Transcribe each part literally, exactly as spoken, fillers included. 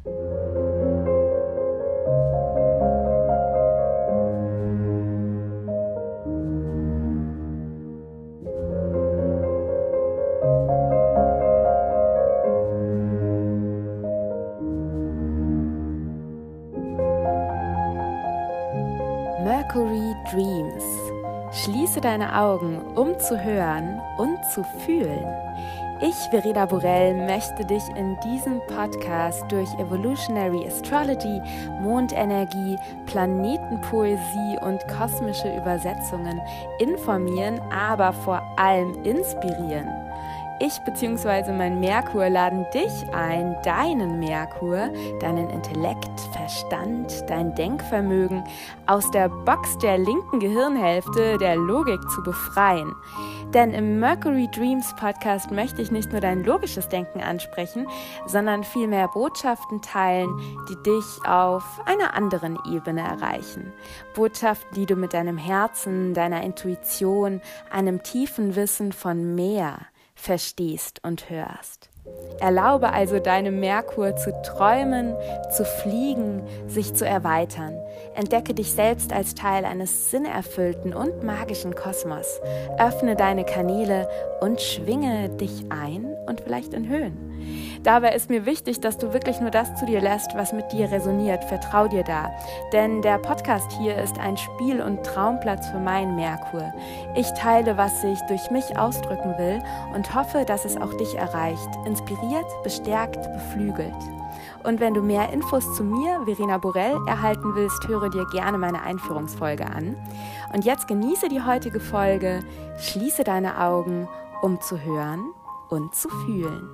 Mercury Dreams. Schließe deine Augen, um zu hören und zu fühlen. Ich, Verena Borell, möchte dich in diesem Podcast durch Evolutionary Astrology, Mondenergie, Planetenpoesie und kosmische Übersetzungen informieren, aber vor allem inspirieren. Ich bzw. mein Merkur laden dich ein, deinen Merkur, deinen Intellekt, Verstand, dein Denkvermögen aus der Box der linken Gehirnhälfte der Logik zu befreien. Denn im Mercury Dreams Podcast möchte ich nicht nur dein logisches Denken ansprechen, sondern vielmehr Botschaften teilen, die dich auf einer anderen Ebene erreichen. Botschaften, die du mit deinem Herzen, deiner Intuition, einem tiefen Wissen von mehr verstehst und hörst. Erlaube also deinem Merkur zu träumen, zu fliegen, sich zu erweitern. Entdecke dich selbst als Teil eines sinnerfüllten und magischen Kosmos. Öffne deine Kanäle und schwinge dich ein und vielleicht in Höhen. Dabei ist mir wichtig, dass du wirklich nur das zu dir lässt, was mit dir resoniert. Vertrau dir da. Denn der Podcast hier ist ein Spiel- und Traumplatz für meinen Merkur. Ich teile, was sich durch mich ausdrücken will und hoffe, dass es auch dich erreicht. Inspiriert, bestärkt, beflügelt. Und wenn du mehr Infos zu mir, Verena Borell, erhalten willst, höre dir gerne meine Einführungsfolge an. Und jetzt genieße die heutige Folge, schließe deine Augen, um zu hören und zu fühlen.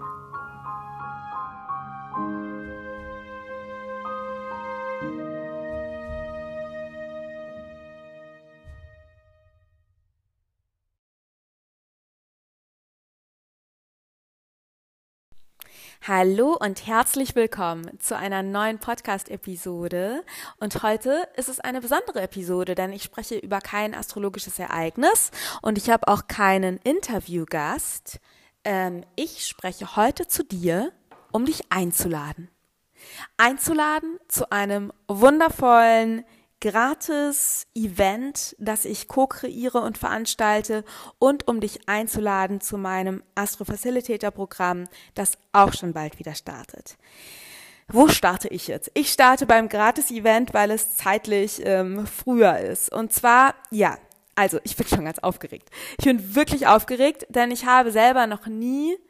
Hallo und herzlich willkommen zu einer neuen Podcast-Episode. Und heute ist es eine besondere Episode, denn ich spreche über kein astrologisches Ereignis und ich habe auch keinen Interviewgast. Ähm, ich spreche heute zu dir, um dich einzuladen. Einzuladen zu einem wundervollen Gratis-Event, das ich co-kreiere und veranstalte und um dich einzuladen zu meinem Astro-Facilitator-Programm, das auch schon bald wieder startet. Wo starte ich jetzt? Ich starte beim Gratis-Event, weil es zeitlich ähm, früher ist. Und zwar, ja, also ich bin schon ganz aufgeregt. Ich bin wirklich aufgeregt, denn ich habe selber noch nie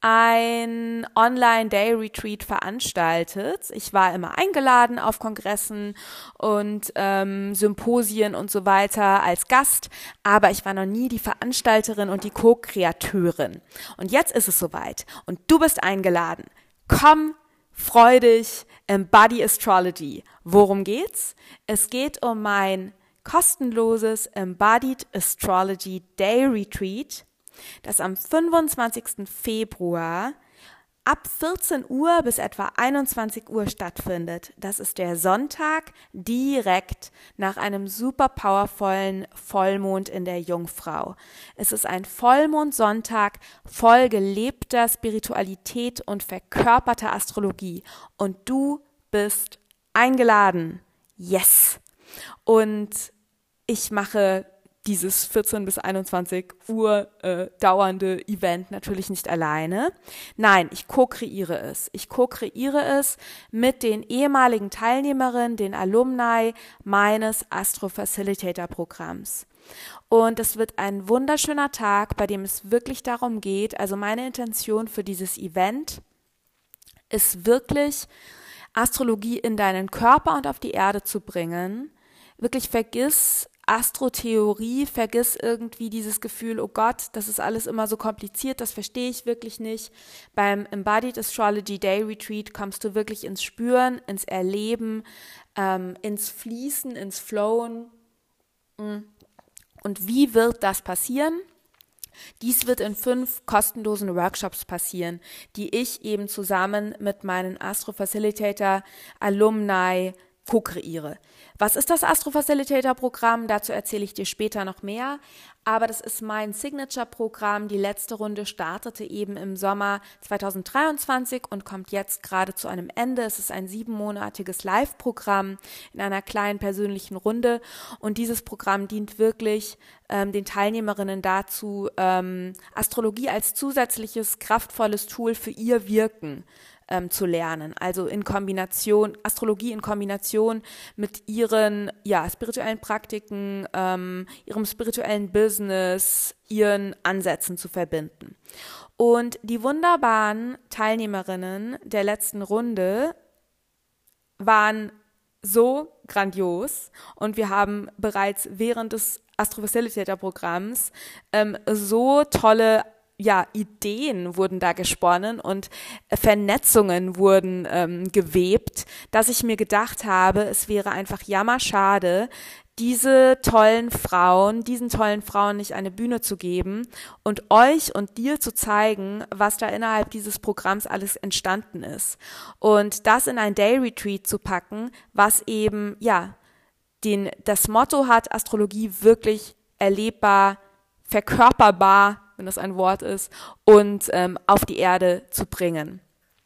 ein Online-Day-Retreat veranstaltet. Ich war immer eingeladen auf Kongressen und ähm, Symposien und so weiter als Gast, aber ich war noch nie die Veranstalterin und die Co-Kreateurin. Und jetzt ist es soweit und du bist eingeladen. Komm, freu dich, Embody Astrology. Worum geht's? Es geht um mein kostenloses Embodied Astrology Day Retreat, das am fünfundzwanzigsten Februar ab vierzehn Uhr bis etwa einundzwanzig Uhr stattfindet. Das ist der Sonntag direkt nach einem super powervollen Vollmond in der Jungfrau. Es ist ein Vollmondsonntag voll gelebter Spiritualität und verkörperter Astrologie. Und du bist eingeladen. Yes! Und ich mache dieses vierzehn bis einundzwanzig Uhr äh, dauernde Event natürlich nicht alleine. Nein, ich co-kreiere es. Ich co-kreiere es mit den ehemaligen Teilnehmerinnen, den Alumni meines Astro-Facilitator-Programms. Und es wird ein wunderschöner Tag, bei dem es wirklich darum geht, also meine Intention für dieses Event ist wirklich, Astrologie in deinen Körper und auf die Erde zu bringen. Wirklich vergiss Astrotheorie, vergiss irgendwie dieses Gefühl, oh Gott, das ist alles immer so kompliziert, das verstehe ich wirklich nicht. Beim Embodied Astrology Day Retreat kommst du wirklich ins Spüren, ins Erleben, ähm, ins Fließen, ins Flowen. Und wie wird das passieren? Dies wird in fünf kostenlosen Workshops passieren, die ich eben zusammen mit meinen Astro-Facilitator Alumni co-kreiere. Was ist das Astro-Facilitator-Programm? Dazu erzähle ich dir später noch mehr. aber das ist mein Signature-Programm. Die letzte Runde startete eben im Sommer zweitausenddreiundzwanzig und kommt jetzt gerade zu einem Ende. Es ist ein siebenmonatiges Live-Programm in einer kleinen persönlichen Runde und dieses Programm dient wirklich ähm, den Teilnehmerinnen dazu, ähm, Astrologie als zusätzliches, kraftvolles Tool für ihr Wirken Ähm, zu lernen, also in Kombination, Astrologie in Kombination mit ihren ja, spirituellen Praktiken, ähm, ihrem spirituellen Business, ihren Ansätzen zu verbinden. Und die wunderbaren Teilnehmerinnen der letzten Runde waren so grandios und wir haben bereits während des Astro-Facilitator-Programms ähm, so tolle ja, Ideen wurden da gesponnen und Vernetzungen wurden ähm, gewebt, dass ich mir gedacht habe, es wäre einfach jammerschade, diese tollen Frauen, diesen tollen Frauen nicht eine Bühne zu geben und euch und dir zu zeigen, was da innerhalb dieses Programms alles entstanden ist. Und das in ein Day Retreat zu packen, was eben, ja, den, das Motto hat, Astrologie wirklich erlebbar, verkörperbar, wenn das ein Wort ist, und ähm, auf die Erde zu bringen.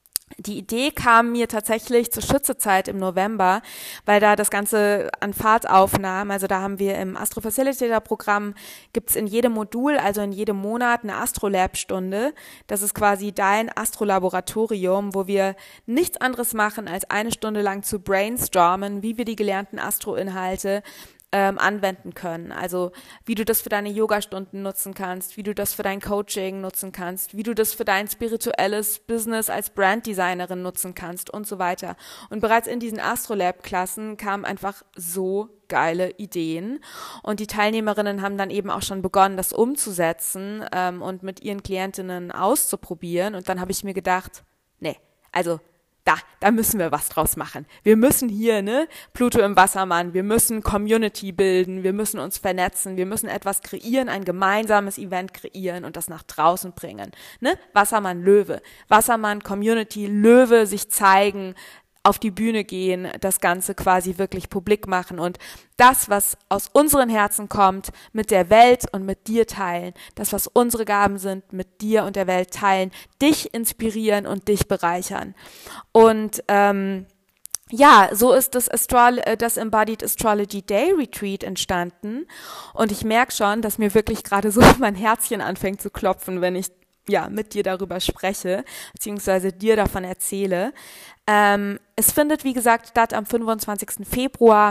Die Idee kam mir tatsächlich zur Schützezeit im November, weil da das Ganze an Fahrt aufnahm. Also da haben wir im Astro-Facilitator-Programm, gibt's in jedem Modul, also in jedem Monat eine Astrolab-Stunde. Das ist quasi dein Astrolaboratorium, wo wir nichts anderes machen, als eine Stunde lang zu brainstormen, wie wir die gelernten Astro-Inhalte Ähm, anwenden können. Also wie du das für deine Yoga-Stunden nutzen kannst, wie du das für dein Coaching nutzen kannst, wie du das für dein spirituelles Business als Branddesignerin nutzen kannst und so weiter. Und bereits in diesen Astrolab-Klassen kamen einfach so geile Ideen und die Teilnehmerinnen haben dann eben auch schon begonnen, das umzusetzen ähm, und mit ihren Klientinnen auszuprobieren und dann habe ich mir gedacht, nee, also Da, da müssen wir was draus machen. Wir müssen hier, ne, Pluto im Wassermann, wir müssen Community bilden, wir müssen uns vernetzen, wir müssen etwas kreieren, ein gemeinsames Event kreieren und das nach draußen bringen, ne? Wassermann, Löwe, Wassermann, Community, Löwe, sich zeigen, auf die Bühne gehen, das Ganze quasi wirklich publik machen und das, was aus unseren Herzen kommt, mit der Welt und mit dir teilen, das, was unsere Gaben sind, mit dir und der Welt teilen, dich inspirieren und dich bereichern. Und ähm, ja, so ist das, Astro- das Embodied Astrology Day Retreat entstanden und ich merke schon, dass mir wirklich gerade so mein Herzchen anfängt zu klopfen, wenn ich ja, mit dir darüber spreche, beziehungsweise dir davon erzähle. Ähm, es findet, wie gesagt, statt am fünfundzwanzigsten Februar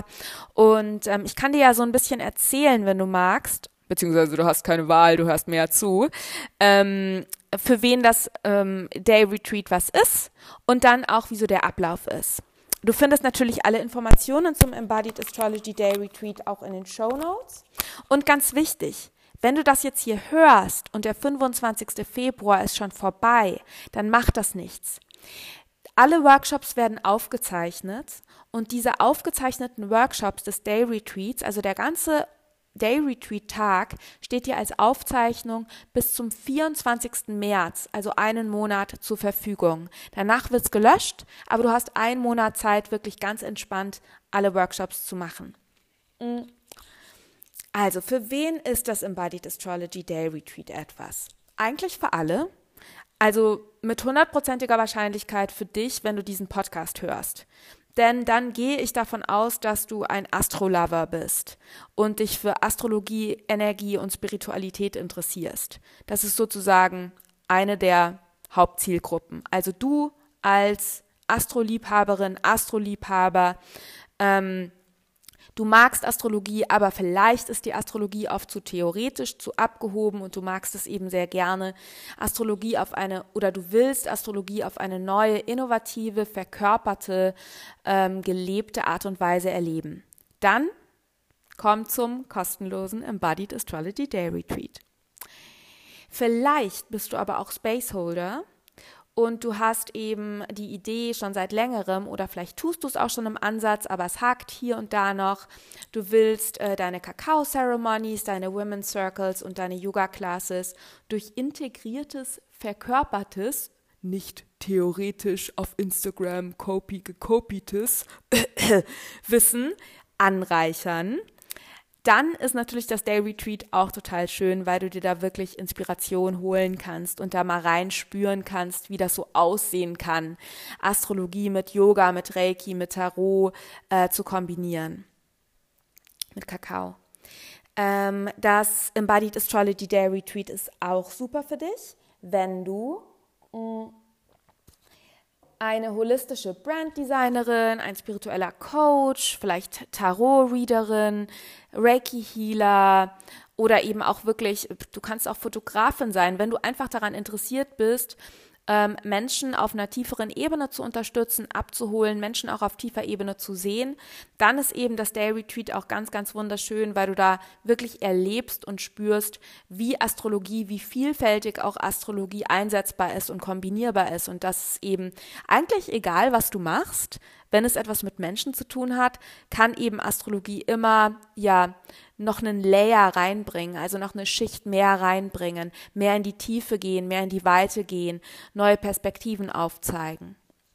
und ähm, ich kann dir ja so ein bisschen erzählen, wenn du magst, beziehungsweise du hast keine Wahl, du hörst mir ja zu, ähm, für wen das ähm, Day Retreat was ist und dann auch, wie so der Ablauf ist. Du findest natürlich alle Informationen zum Embodied Astrology Day Retreat auch in den Shownotes und ganz wichtig, wenn du das jetzt hier hörst und der fünfundzwanzigste Februar ist schon vorbei, dann macht das nichts. Alle Workshops werden aufgezeichnet und diese aufgezeichneten Workshops des Day Retreats, also der ganze Day Retreat Tag, steht dir als Aufzeichnung bis zum vierundzwanzigsten März, also einen Monat, zur Verfügung. Danach wird's gelöscht, aber du hast einen Monat Zeit, wirklich ganz entspannt alle Workshops zu machen. Mhm. Also, für wen ist das Embodied Astrology Day Retreat etwas? Eigentlich für alle. Also mit hundertprozentiger Wahrscheinlichkeit für dich, wenn du diesen Podcast hörst. Denn dann gehe ich davon aus, dass du ein Astrolover bist und dich für Astrologie, Energie und Spiritualität interessierst. Das ist sozusagen eine der Hauptzielgruppen. Also du als Astroliebhaberin, Astroliebhaber, ähm, du magst Astrologie, aber vielleicht ist die Astrologie oft zu theoretisch, zu abgehoben und du magst es eben sehr gerne, Astrologie auf eine, oder du willst Astrologie auf eine neue, innovative, verkörperte, ähm, gelebte Art und Weise erleben. Dann komm zum kostenlosen Embodied Astrology Day Retreat. Vielleicht bist du aber auch Spaceholder und du hast eben die Idee schon seit längerem oder vielleicht tust du es auch schon im Ansatz, aber es hakt hier und da noch. Du willst äh, deine Kakao-Ceremonies, deine Women's Circles und deine Yoga-Classes durch integriertes, verkörpertes, nicht theoretisch auf Instagram copy gekopietes Wissen anreichern. Dann ist natürlich das Day Retreat auch total schön, weil du dir da wirklich Inspiration holen kannst und da mal reinspüren kannst, wie das so aussehen kann, Astrologie mit Yoga, mit Reiki, mit Tarot äh, zu kombinieren. Mit Kakao. Ähm, das Embodied Astrology Day Retreat ist auch super für dich, wenn du mh, eine holistische Branddesignerin, ein spiritueller Coach, vielleicht Tarot-Readerin, Reiki-Healer oder eben auch wirklich, du kannst auch Fotografin sein, wenn du einfach daran interessiert bist, ähm, Menschen auf einer tieferen Ebene zu unterstützen, abzuholen, Menschen auch auf tiefer Ebene zu sehen, dann ist eben das Day Retreat auch ganz, ganz wunderschön, weil du da wirklich erlebst und spürst, wie Astrologie, wie vielfältig auch Astrologie einsetzbar ist und kombinierbar ist und das ist eben eigentlich egal, was du machst, wenn es etwas mit Menschen zu tun hat, kann eben Astrologie immer, ja, noch einen Layer reinbringen, also noch eine Schicht mehr reinbringen, mehr in die Tiefe gehen, mehr in die Weite gehen, neue Perspektiven aufzeigen.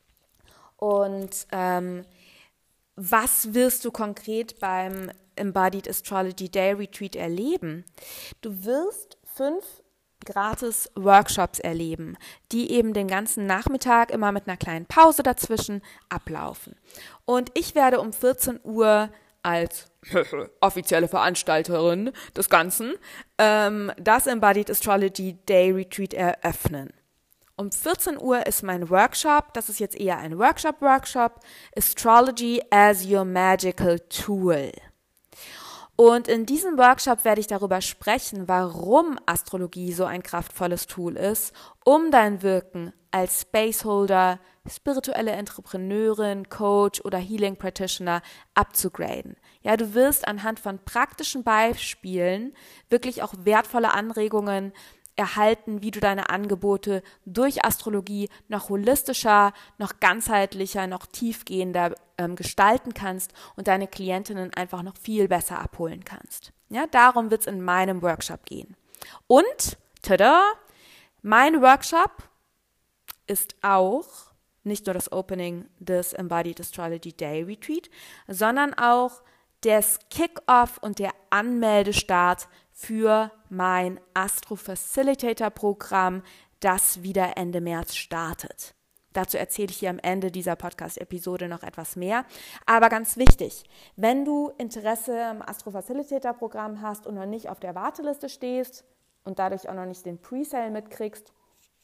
Und ähm, was wirst du konkret beim Embodied Astrology Day Retreat erleben? Du wirst fünf gratis Workshops erleben, die eben den ganzen Nachmittag immer mit einer kleinen Pause dazwischen ablaufen. Und ich werde um vierzehn Uhr als offizielle Veranstalterin des Ganzen ähm, das Embodied Astrology Day Retreat eröffnen. Um vierzehn Uhr ist mein Workshop, das ist jetzt eher ein Workshop-Workshop, Astrology as your magical tool. Und in diesem Workshop werde ich darüber sprechen, warum Astrologie so ein kraftvolles Tool ist, um dein Wirken als Spaceholder, spirituelle Entrepreneurin, Coach oder Healing Practitioner abzugraden. Ja, du wirst anhand von praktischen Beispielen wirklich auch wertvolle Anregungen erhalten, wie du deine Angebote durch Astrologie noch holistischer, noch ganzheitlicher, noch tiefgehender ähm, gestalten kannst und deine Klientinnen einfach noch viel besser abholen kannst. Ja, darum wird es in meinem Workshop gehen. Und, tada, mein Workshop ist auch nicht nur das Opening des Embodied Astrology Day Retreat, sondern auch das Kick-Off und der Anmeldestart für mein Astro-Facilitator-Programm, das wieder Ende März startet. Dazu erzähle ich dir am Ende dieser Podcast-Episode noch etwas mehr. Aber ganz wichtig, wenn du Interesse am Astro-Facilitator-Programm hast und noch nicht auf der Warteliste stehst und dadurch auch noch nicht den Presale mitkriegst,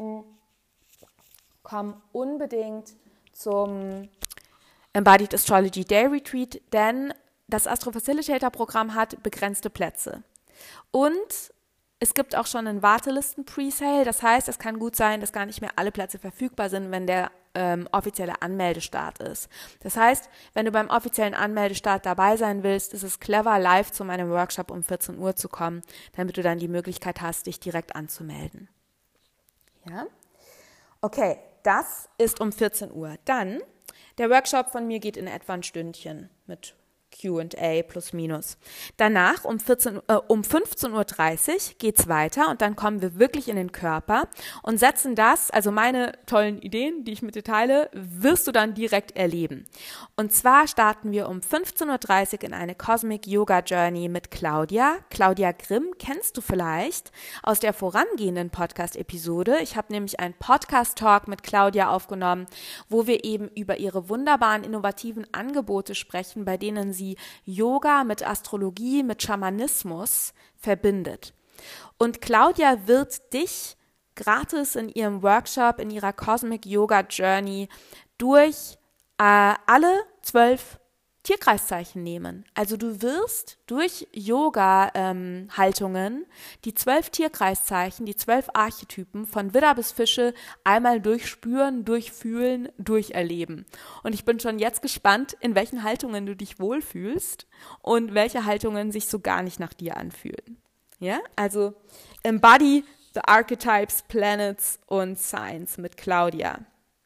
komm unbedingt zum Embodied Astrology Day Retreat, denn das Astro-Facilitator-Programm hat begrenzte Plätze. Und es gibt auch schon einen Wartelisten-Presale, das heißt, es kann gut sein, dass gar nicht mehr alle Plätze verfügbar sind, wenn der ähm, offizielle Anmeldestart ist. Das heißt, wenn du beim offiziellen Anmeldestart dabei sein willst, ist es clever, live zu meinem Workshop um vierzehn Uhr zu kommen, damit du dann die Möglichkeit hast, dich direkt anzumelden. Ja? Okay, das ist um vierzehn Uhr. Dann, der Workshop von mir geht in etwa ein Stündchen mit Q und A plus minus. Danach um, vierzehn, äh, um fünfzehn Uhr dreißig geht's weiter und dann kommen wir wirklich in den Körper und setzen das, also meine tollen Ideen, die ich mit dir teile, wirst du dann direkt erleben. Und zwar starten wir um fünfzehn Uhr dreißig in eine Cosmic Yoga Journey mit Claudia. Claudia Grimm kennst du vielleicht aus der vorangehenden Podcast-Episode. Ich habe nämlich einen Podcast-Talk mit Claudia aufgenommen, wo wir eben über ihre wunderbaren, innovativen Angebote sprechen, bei denen sie Yoga mit Astrologie, mit Schamanismus verbindet. Und Claudia wird dich gratis in ihrem Workshop, in ihrer Cosmic Yoga Journey durch äh, alle zwölf Tierkreiszeichen nehmen. Also du wirst durch Yoga-Haltungen ähm, die zwölf Tierkreiszeichen, die zwölf Archetypen von Widder bis Fische einmal durchspüren, durchfühlen, durcherleben. Und ich bin schon jetzt gespannt, in welchen Haltungen du dich wohlfühlst und welche Haltungen sich so gar nicht nach dir anfühlen. Ja, also Embody the Archetypes, Planets und Signs mit Claudia.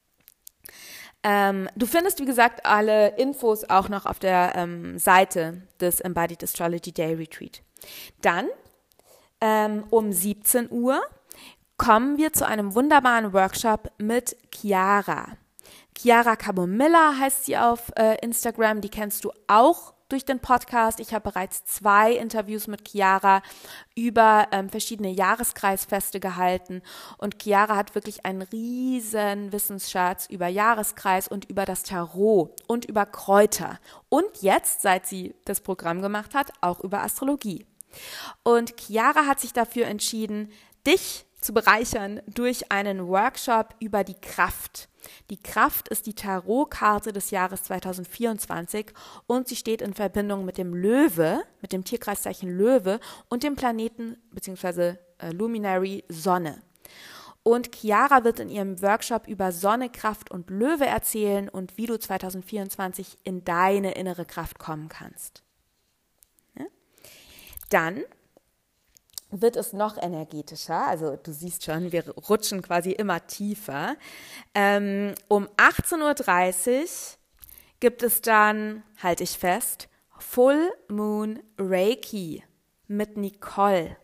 Ähm, du findest, wie gesagt, alle Infos auch noch auf der ähm, Seite des Embodied Astrology Day Retreat. Dann ähm, um siebzehn Uhr kommen wir zu einem wunderbaren Workshop mit Chiara. Chiara Cabomilla heißt sie auf äh, Instagram, die kennst du auch durch den Podcast. Ich habe bereits zwei Interviews mit Chiara über ähm, verschiedene Jahreskreisfeste gehalten und Chiara hat wirklich einen riesen Wissensschatz über Jahreskreis und über das Tarot und über Kräuter und jetzt, seit sie das Programm gemacht hat, auch über Astrologie. Und Chiara hat sich dafür entschieden, dich zu bereichern durch einen Workshop über die Kraft. Die Kraft ist die Tarotkarte des Jahres zwanzig vierundzwanzig und sie steht in Verbindung mit dem Löwe, mit dem Tierkreiszeichen Löwe und dem Planeten bzw. Äh, Luminary Sonne. Und Chiara wird in ihrem Workshop über Sonne, Kraft und Löwe erzählen und wie du zwanzig vierundzwanzig in deine innere Kraft kommen kannst. Ja? Dann wird es noch energetischer, also du siehst schon, wir rutschen quasi immer tiefer. Ähm, um achtzehn Uhr dreißig gibt es dann, halte ich fest, Full Moon Reiki mit Nicole.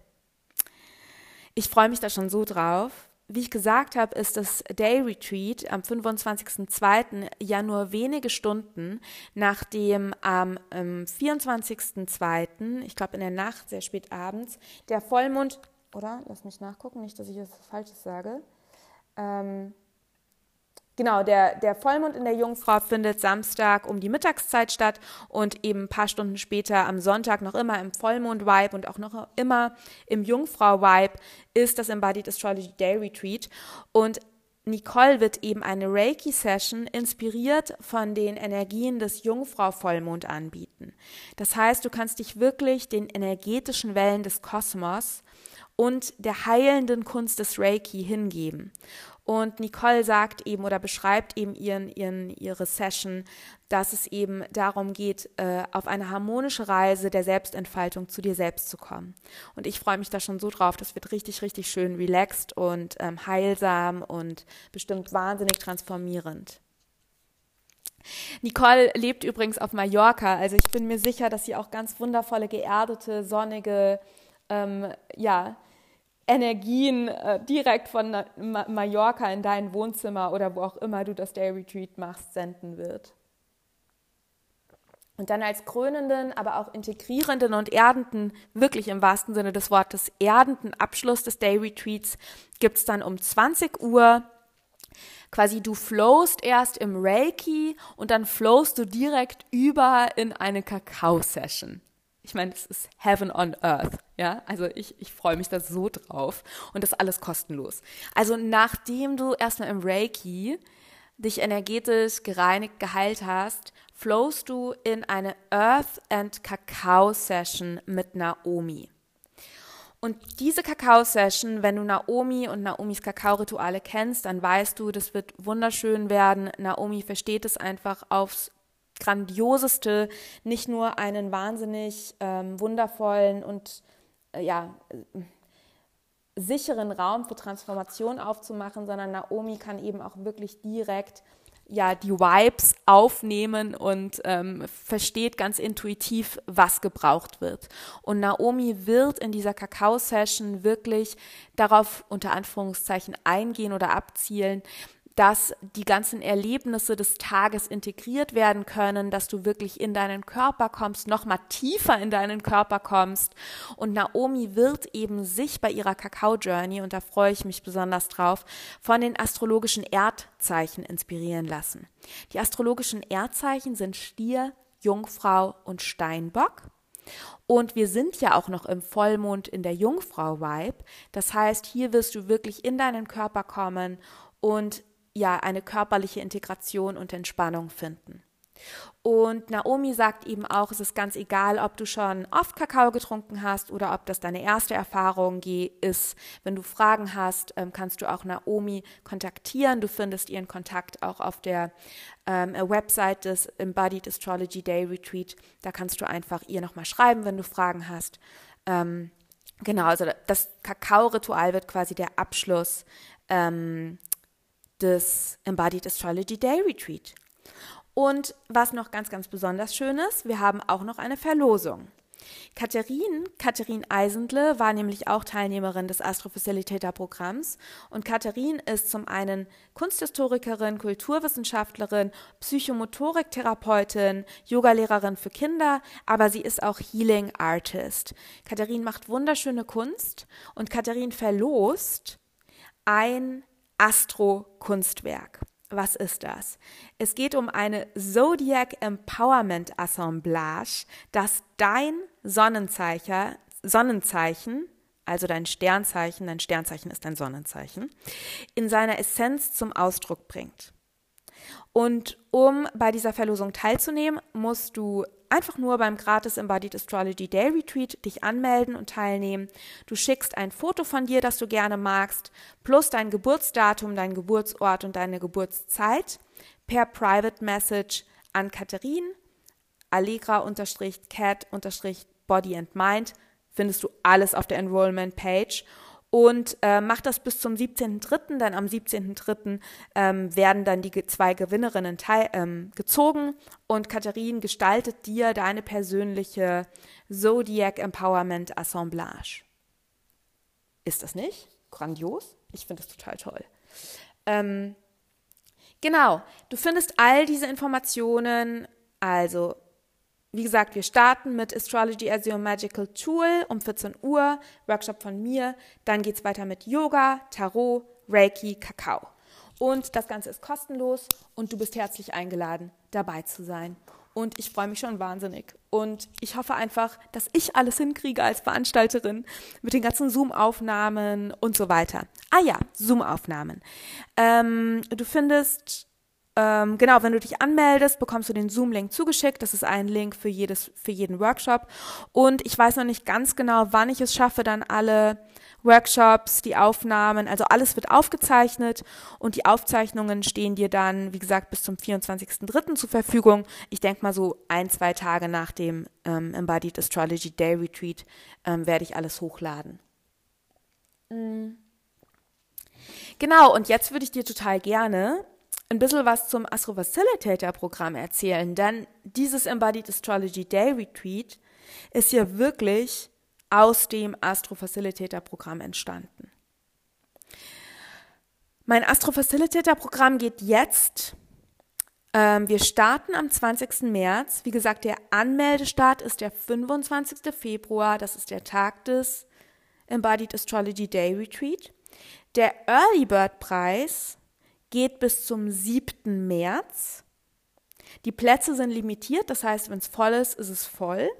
Ich freue mich da schon so drauf. Wie ich gesagt habe, ist das Day Retreat am fünfundzwanzigsten zweiten ja nur wenige Stunden, nachdem am ähm, vierundzwanzigsten zweiten, ich glaube in der Nacht, sehr spät abends, der Vollmond, oder? Lass mich nachgucken, nicht, dass ich jetzt Falsches sage. Ähm, genau, der, der Vollmond in der Jungfrau findet Samstag um die Mittagszeit statt und eben ein paar Stunden später am Sonntag noch immer im Vollmond-Vibe und auch noch immer im Jungfrau-Vibe ist das Embodied Astrology Day Retreat und Nicole wird eben eine Reiki-Session inspiriert von den Energien des Jungfrau-Vollmond anbieten. Das heißt, du kannst dich wirklich den energetischen Wellen des Kosmos und der heilenden Kunst des Reiki hingeben. Und Nicole sagt eben oder beschreibt eben ihren, ihren, ihre Session, dass es eben darum geht, äh, auf eine harmonische Reise der Selbstentfaltung zu dir selbst zu kommen. Und ich freue mich da schon so drauf, das wird richtig, richtig schön relaxed und ähm, heilsam und bestimmt wahnsinnig transformierend. Nicole lebt übrigens auf Mallorca, also ich bin mir sicher, dass sie auch ganz wundervolle, geerdete, sonnige, ähm, ja, Energien äh, direkt von Ma- Mallorca in dein Wohnzimmer oder wo auch immer du das Day Retreat machst, senden wird. Und dann als krönenden, aber auch integrierenden und erdenden, wirklich im wahrsten Sinne des Wortes, erdenden Abschluss des Day Retreats gibt es dann um zwanzig Uhr quasi du flowst erst im Reiki und dann flowst du direkt über in eine Kakao-Session. Ich meine, das ist Heaven on Earth, ja, also ich, ich freue mich da so drauf und das alles kostenlos. Also nachdem du erstmal im Reiki dich energetisch gereinigt, geheilt hast, flowst du in eine Earth and Kakao Session mit Naomi. Und diese Kakao-Session, wenn du Naomi und Naomis Kakao-Rituale kennst, dann weißt du, das wird wunderschön werden. Naomi versteht es einfach aufs Grandioseste, nicht nur einen wahnsinnig ähm, wundervollen und äh, ja, äh, sicheren Raum für Transformation aufzumachen, sondern Naomi kann eben auch wirklich direkt ja die Vibes aufnehmen und ähm, versteht ganz intuitiv, was gebraucht wird. Und Naomi wird in dieser Kakao-Session wirklich darauf unter Anführungszeichen eingehen oder abzielen, dass die ganzen Erlebnisse des Tages integriert werden können, dass du wirklich in deinen Körper kommst, noch mal tiefer in deinen Körper kommst. Und Naomi wird eben sich bei ihrer Kakao-Journey, und da freue ich mich besonders drauf, von den astrologischen Erdzeichen inspirieren lassen. Die astrologischen Erdzeichen sind Stier, Jungfrau und Steinbock. Und wir sind ja auch noch im Vollmond in der Jungfrau-Vibe. Das heißt, hier wirst du wirklich in deinen Körper kommen und ja, eine körperliche Integration und Entspannung finden. Und Naomi sagt eben auch, es ist ganz egal, ob du schon oft Kakao getrunken hast oder ob das deine erste Erfahrung ist. Wenn du Fragen hast, kannst du auch Naomi kontaktieren. Du findest ihren Kontakt auch auf der ähm, Website des Embodied Astrology Day Retreat. Da kannst du einfach ihr nochmal schreiben, wenn du Fragen hast. Ähm, genau, also das Kakao-Ritual wird quasi der Abschluss ähm, des Embodied Astrology Day Retreat. Und was noch ganz, ganz besonders schön ist, wir haben auch noch eine Verlosung. Katharin, Katharin Eisendle war nämlich auch Teilnehmerin des Astro-Facilitator-Programms und Katharin ist zum einen Kunsthistorikerin, Kulturwissenschaftlerin, Psychomotoriktherapeutin, Yogalehrerin für Kinder, aber sie ist auch Healing Artist. Katharin macht wunderschöne Kunst und Katharin verlost ein Astro-Kunstwerk. Was ist das? Es geht um eine Zodiac Empowerment Assemblage, das dein Sonnenzeichen, Sonnenzeichen, also dein Sternzeichen, dein Sternzeichen ist dein Sonnenzeichen, in seiner Essenz zum Ausdruck bringt. Und um bei dieser Verlosung teilzunehmen, musst du einfach nur beim gratis Embodied Astrology Day Retreat dich anmelden und teilnehmen. Du schickst ein Foto von dir, das du gerne magst, plus dein Geburtsdatum, dein Geburtsort und deine Geburtszeit per Private Message an Katharin, allegra-cat-body and mind, findest du alles auf der Enrollment-Page. Und äh, mach das bis zum siebzehnten dritten Dann am siebzehnten dritten Ähm, werden dann die zwei Gewinnerinnen teil, ähm, gezogen und Katharin gestaltet dir deine persönliche Zodiac Empowerment Assemblage. Ist das nicht? Grandios? Ich finde das total toll. Ähm, genau, du findest all diese Informationen, also wie gesagt, wir starten mit Astrology as Your Magical Tool um vierzehn Uhr, Workshop von mir. Dann geht es weiter mit Yoga, Tarot, Reiki, Kakao. Und das Ganze ist kostenlos und du bist herzlich eingeladen, dabei zu sein. Und ich freue mich schon wahnsinnig. Und ich hoffe einfach, dass ich alles hinkriege als Veranstalterin mit den ganzen Zoom-Aufnahmen und so weiter. Ah ja, Zoom-Aufnahmen. Ähm, du findest... Ähm, genau, wenn du dich anmeldest, bekommst du den Zoom-Link zugeschickt. Das ist ein Link für jedes, für jeden Workshop. Und ich weiß noch nicht ganz genau, wann ich es schaffe, dann alle Workshops, die Aufnahmen, also alles wird aufgezeichnet und die Aufzeichnungen stehen dir dann, wie gesagt, bis zum vierundzwanzigsten dritten zur Verfügung. Ich denke mal so ein, zwei Tage nach dem ähm, Embodied Astrology Day Retreat ähm, werde ich alles hochladen. Mhm. Genau, und jetzt würde ich dir total gerne ein bisschen was zum Astro Facilitator Programm erzählen, denn dieses Embodied Astrology Day Retreat ist ja wirklich aus dem Astro Facilitator Programm entstanden. Mein Astro Facilitator Programm geht jetzt, ähm, wir starten am zwanzigsten März. Wie gesagt, der Anmeldestart ist der fünfundzwanzigsten Februar, das ist der Tag des Embodied Astrology Day Retreat. Der Early Bird Preis geht bis zum siebten März. Die Plätze sind limitiert, das heißt, wenn es voll ist, ist es voll.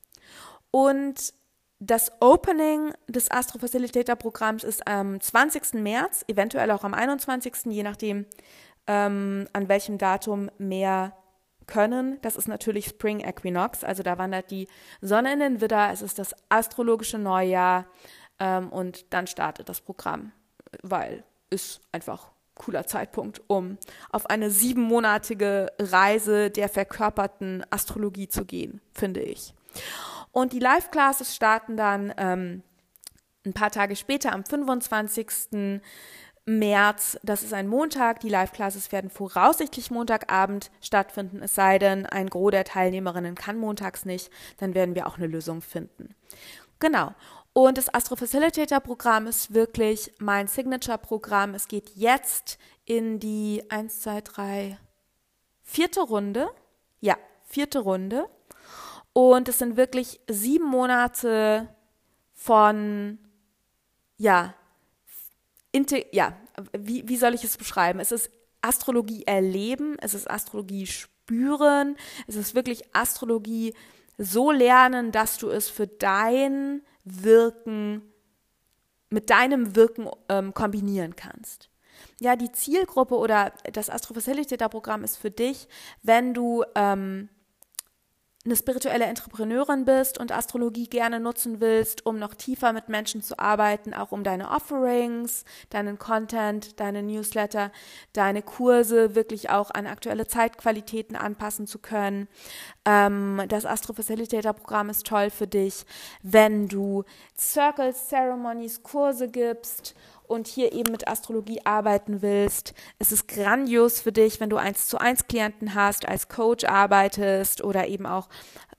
Und das Opening des Astro Facilitator Programms ist am zwanzigsten März, eventuell auch am einundzwanzigsten je nachdem, ähm, an welchem Datum mehr können. Das ist natürlich Spring Equinox, also da wandert die Sonne in den Widder, es ist das astrologische Neujahr ähm, und dann startet das Programm, weil es einfach cooler Zeitpunkt, um auf eine siebenmonatige Reise der verkörperten Astrologie zu gehen, finde ich. Und die Live-Classes starten dann ähm, ein paar Tage später, am fünfundzwanzigsten März. Das ist ein Montag. Die Live-Classes werden voraussichtlich Montagabend stattfinden, es sei denn, ein Gros der Teilnehmerinnen kann montags nicht. Dann werden wir auch eine Lösung finden. Genau. Und das Astro Facilitator Programm ist wirklich mein Signature-Programm. Es geht jetzt in die eins, zwei, drei, vierte Runde. Ja, vierte Runde. Und es sind wirklich sieben Monate von, ja, inte- ja, wie, wie soll ich es beschreiben? Es ist Astrologie erleben, es ist Astrologie spüren, es ist wirklich Astrologie so lernen, dass du es für dein Wirken, mit deinem Wirken ähm, kombinieren kannst. Ja, die Zielgruppe oder das Astro Facilitator Programm ist für dich, wenn du ähm, eine spirituelle Entrepreneurin bist und Astrologie gerne nutzen willst, um noch tiefer mit Menschen zu arbeiten, auch um deine Offerings, deinen Content, deine Newsletter, deine Kurse wirklich auch an aktuelle Zeitqualitäten anpassen zu können. Ähm, das Astro Facilitator Programm ist toll für dich, wenn du Circles, Ceremonies, Kurse gibst und hier eben mit Astrologie arbeiten willst. Es ist grandios für dich, wenn du eins zu eins Klienten hast, als Coach arbeitest oder eben auch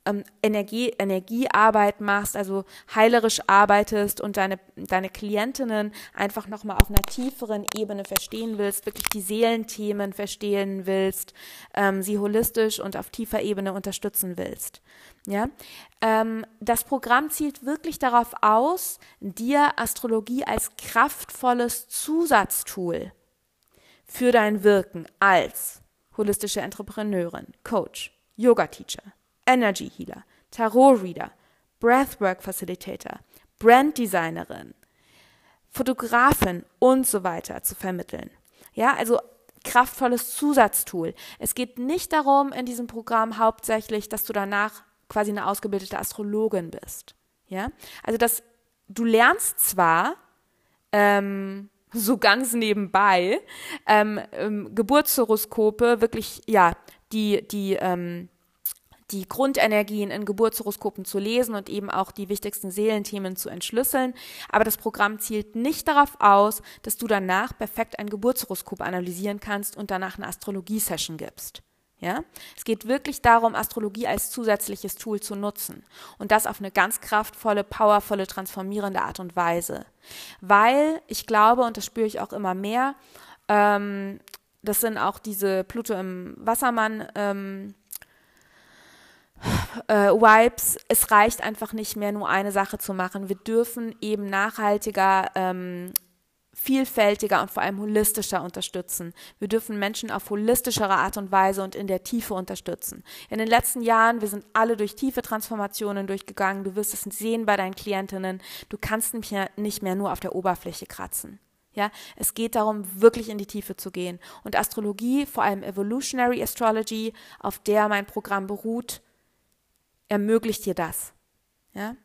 ähm, Energie, Energiearbeit machst, also heilerisch arbeitest und deine, deine Klientinnen einfach nochmal auf einer tieferen Ebene verstehen willst, wirklich die Seelenthemen verstehen willst, ähm, sie holistisch und auf tiefer Ebene unterstützen willst. Ja? Ähm, das Programm zielt wirklich darauf aus, dir Astrologie als kraftvolles Zusatztool für dein Wirken als holistische Entrepreneurin, Coach, Yoga-Teacher, Energy Healer, Tarot-Reader, Breathwork-Facilitator, Branddesignerin, Fotografin und so weiter zu vermitteln. Ja, also kraftvolles Zusatztool. Es geht nicht darum in diesem Programm hauptsächlich, dass du danach quasi eine ausgebildete Astrologin bist. Ja, also dass du lernst zwar ähm, so ganz nebenbei ähm, ähm, Geburtshoroskope, wirklich ja die die ähm, die Grundenergien in Geburtshoroskopen zu lesen und eben auch die wichtigsten Seelenthemen zu entschlüsseln. Aber das Programm zielt nicht darauf aus, dass du danach perfekt ein Geburtshoroskop analysieren kannst und danach eine Astrologie-Session gibst. Ja? Es geht wirklich darum, Astrologie als zusätzliches Tool zu nutzen und das auf eine ganz kraftvolle, powervolle, transformierende Art und Weise. Weil ich glaube, und das spüre ich auch immer mehr, ähm, das sind auch diese Pluto im Wassermann ähm, Äh, Vibes, es reicht einfach nicht mehr, nur eine Sache zu machen. Wir dürfen eben nachhaltiger, ähm, vielfältiger und vor allem holistischer unterstützen. Wir dürfen Menschen auf holistischere Art und Weise und in der Tiefe unterstützen. In den letzten Jahren, wir sind alle durch tiefe Transformationen durchgegangen. Du wirst es sehen bei deinen Klientinnen. Du kannst nicht mehr, nicht mehr nur auf der Oberfläche kratzen. Ja, es geht darum, wirklich in die Tiefe zu gehen. Und Astrologie, vor allem Evolutionary Astrology, auf der mein Programm beruht, ermöglicht dir das. Ja?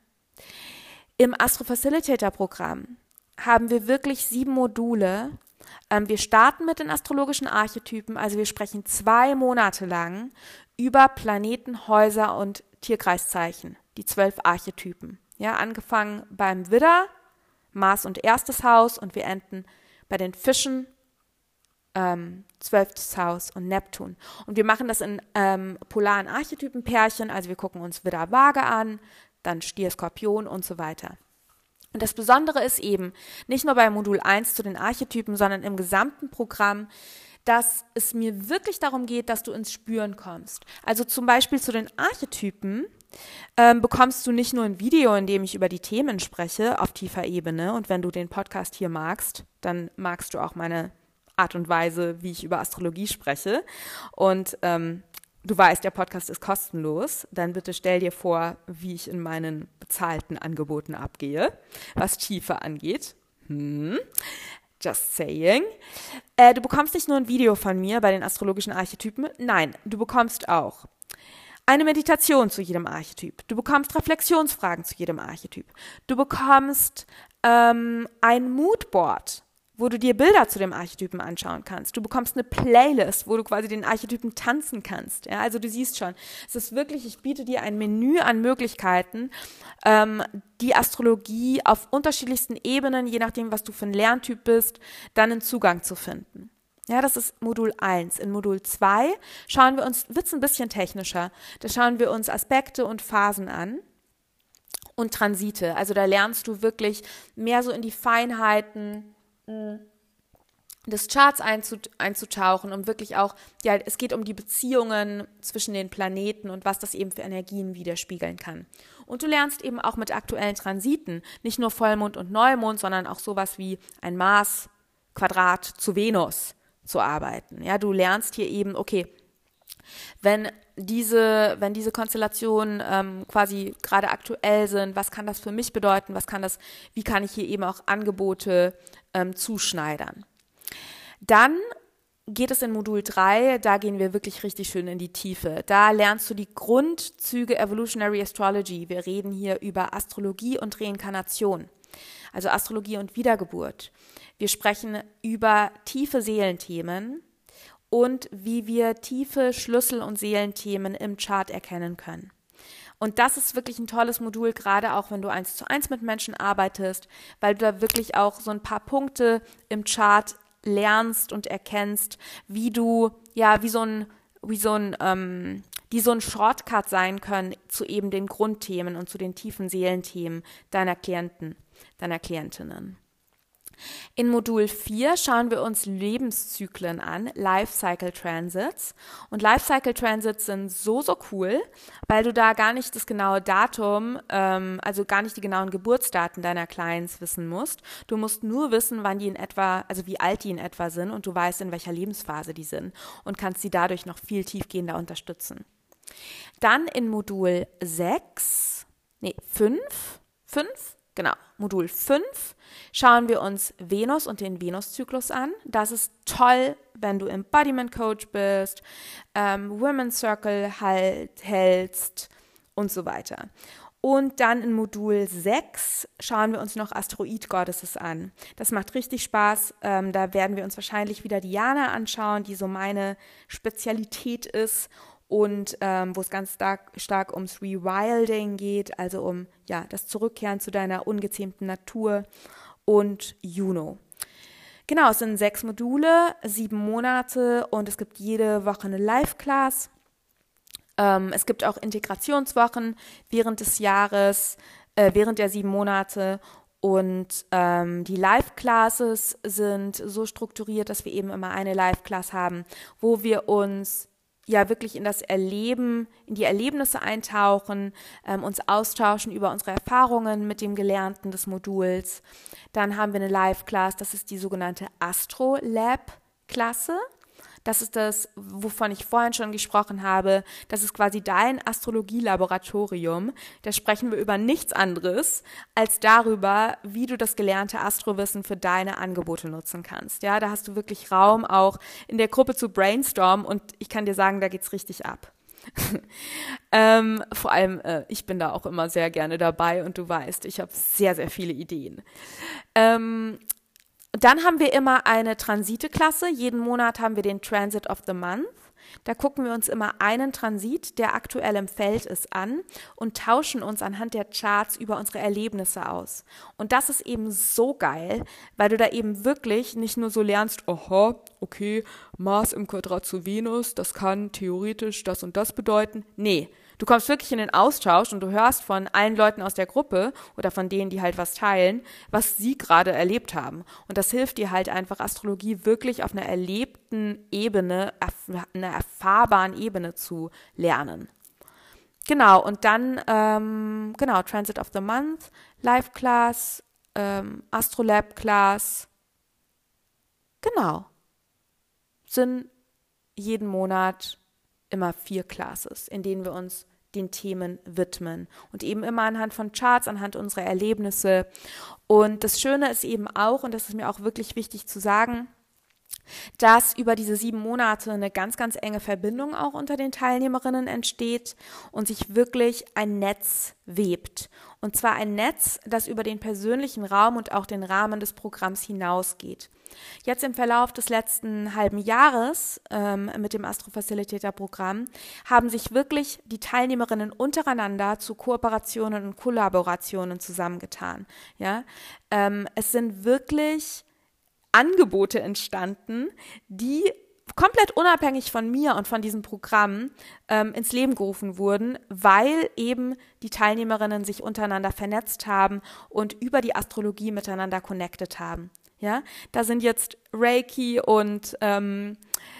Im Astro Facilitator Programm haben wir wirklich sieben Module. Ähm, wir starten mit den astrologischen Archetypen, also wir sprechen zwei Monate lang über Planeten, Häuser und Tierkreiszeichen, die zwölf Archetypen. Ja, angefangen beim Widder, Mars und erstes Haus und wir enden bei den Fischen, Ähm, zwölftes Haus und Neptun. Und wir machen das in ähm, polaren Archetypenpärchen, also wir gucken uns Widder Waage an, dann Stier Skorpion und so weiter. Und das Besondere ist eben, nicht nur bei Modul eins zu den Archetypen, sondern im gesamten Programm, dass es mir wirklich darum geht, dass du ins Spüren kommst. Also zum Beispiel zu den Archetypen ähm, bekommst du nicht nur ein Video, in dem ich über die Themen spreche auf tiefer Ebene, und wenn du den Podcast hier magst, dann magst du auch meine Art und Weise, wie ich über Astrologie spreche. Und ähm, du weißt, der Podcast ist kostenlos. Dann bitte stell dir vor, wie ich in meinen bezahlten Angeboten abgehe, was Tiefe angeht. Hm. Just saying. Äh, du bekommst nicht nur ein Video von mir bei den astrologischen Archetypen. Nein, du bekommst auch eine Meditation zu jedem Archetyp. Du bekommst Reflexionsfragen zu jedem Archetyp. Du bekommst ähm, ein Moodboard, wo du dir Bilder zu dem Archetypen anschauen kannst. Du bekommst eine Playlist, wo du quasi den Archetypen tanzen kannst. Ja, also du siehst schon, es ist wirklich, ich biete dir ein Menü an Möglichkeiten, ähm, die Astrologie auf unterschiedlichsten Ebenen, je nachdem, was du für ein Lerntyp bist, dann einen Zugang zu finden. Ja, das ist Modul eins. In Modul zwei schauen wir uns, wird es ein bisschen technischer, da schauen wir uns Aspekte und Phasen an und Transite. Also da lernst du wirklich mehr so in die Feinheiten des Charts einzutauchen, um wirklich auch, ja, es geht um die Beziehungen zwischen den Planeten und was das eben für Energien widerspiegeln kann. Und du lernst eben auch mit aktuellen Transiten, nicht nur Vollmond und Neumond, sondern auch sowas wie ein Mars-Quadrat zu Venus zu arbeiten. Ja, du lernst hier eben, okay, wenn diese, wenn diese Konstellationen ähm, quasi gerade aktuell sind, was kann das für mich bedeuten, was kann das, wie kann ich hier eben auch Angebote ähm, zuschneidern. Dann geht es in Modul drei, da gehen wir wirklich richtig schön in die Tiefe. Da lernst du die Grundzüge Evolutionary Astrology. Wir reden hier über Astrologie und Reinkarnation, also Astrologie und Wiedergeburt. Wir sprechen über tiefe Seelenthemen und wie wir tiefe Schlüssel- und Seelenthemen im Chart erkennen können. Und das ist wirklich ein tolles Modul, gerade auch wenn du eins zu eins mit Menschen arbeitest, weil du da wirklich auch so ein paar Punkte im Chart lernst und erkennst, wie du, ja, wie so ein, wie so ein ähm, die so ein Shortcut sein können zu eben den Grundthemen und zu den tiefen Seelenthemen deiner Klienten, deiner Klientinnen. In Modul vier schauen wir uns Lebenszyklen an, Lifecycle Transits. Und Lifecycle Transits sind so, so cool, weil du da gar nicht das genaue Datum, ähm, also gar nicht die genauen Geburtsdaten deiner Clients wissen musst. Du musst nur wissen, wann die in etwa, also wie alt die in etwa sind und du weißt, in welcher Lebensphase die sind und kannst sie dadurch noch viel tiefgehender unterstützen. Dann in Modul sechs, nee, fünf, fünf, genau, Modul fünf schauen wir uns Venus und den Venuszyklus an. Das ist toll, wenn du Embodiment Coach bist, ähm, Women's Circle halt hältst und so weiter. Und dann in Modul sechs schauen wir uns noch Asteroid Goddesses an. Das macht richtig Spaß. Ähm, da werden wir uns wahrscheinlich wieder Diana anschauen, die so meine Spezialität ist. Und ähm, wo es ganz stark, stark ums Rewilding geht, also um ja das Zurückkehren zu deiner ungezähmten Natur, und Juno. Genau, es sind sechs Module, sieben Monate und es gibt jede Woche eine Live-Class. Ähm, es gibt auch Integrationswochen während des Jahres, äh, während der sieben Monate. Und ähm, die Live-Classes sind so strukturiert, dass wir eben immer eine Live-Class haben, wo wir uns ja wirklich in das Erleben, in die Erlebnisse eintauchen, ähm, uns austauschen über unsere Erfahrungen mit dem Gelernten des Moduls. Dann haben wir eine Live-Class, das ist die sogenannte Astro-Lab-Klasse. Das ist das, wovon ich vorhin schon gesprochen habe. Das ist quasi dein Astrologie-Laboratorium. Da sprechen wir über nichts anderes als darüber, wie du das gelernte Astrowissen für deine Angebote nutzen kannst. Ja, da hast du wirklich Raum, auch in der Gruppe zu brainstormen und ich kann dir sagen, da geht's richtig ab. ähm, vor allem, äh, ich bin da auch immer sehr gerne dabei und du weißt, ich habe sehr, sehr viele Ideen. Ähm, Dann haben wir immer eine Transite-Klasse. Jeden Monat haben wir den Transit of the Month. Da gucken wir uns immer einen Transit, der aktuell im Feld ist, an und tauschen uns anhand der Charts über unsere Erlebnisse aus. Und das ist eben so geil, weil du da eben wirklich nicht nur so lernst, aha, okay, Mars im Quadrat zu Venus, das kann theoretisch das und das bedeuten. Nee. Du kommst wirklich in den Austausch und du hörst von allen Leuten aus der Gruppe oder von denen, die halt was teilen, was sie gerade erlebt haben. Und das hilft dir halt einfach, Astrologie wirklich auf einer erlebten Ebene, einer erfahrbaren Ebene zu lernen. Genau, und dann, ähm, genau, Transit of the Month, Live Class, ähm, Astrolab Class, genau, sind jeden Monat immer vier Classes, in denen wir uns den Themen widmen und eben immer anhand von Charts, anhand unserer Erlebnisse. Und das Schöne ist eben auch, und das ist mir auch wirklich wichtig zu sagen, dass über diese sieben Monate eine ganz, ganz enge Verbindung auch unter den Teilnehmerinnen entsteht und sich wirklich ein Netz webt. Und zwar ein Netz, das über den persönlichen Raum und auch den Rahmen des Programms hinausgeht. Jetzt im Verlauf des letzten halben Jahres ähm, mit dem Astro-Facilitator-Programm haben sich wirklich die Teilnehmerinnen untereinander zu Kooperationen und Kollaborationen zusammengetan. Ja? Ähm, es sind wirklich Angebote entstanden, die komplett unabhängig von mir und von diesem Programm ähm, ins Leben gerufen wurden, weil eben die Teilnehmerinnen sich untereinander vernetzt haben und über die Astrologie miteinander connected haben. Ja, da sind jetzt Reiki und ähm,